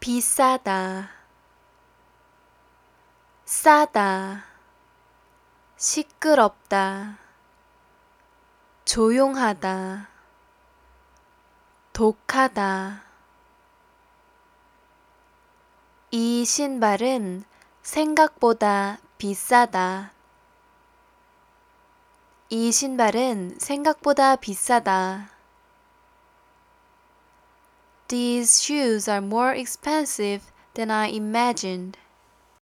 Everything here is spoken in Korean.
비싸다, 싸다, 시끄럽다, 조용하다, 독하다. 이 신발은 생각보다 비싸다. 이 신발은 생각보다 비싸다. These shoes are more expensive than I imagined.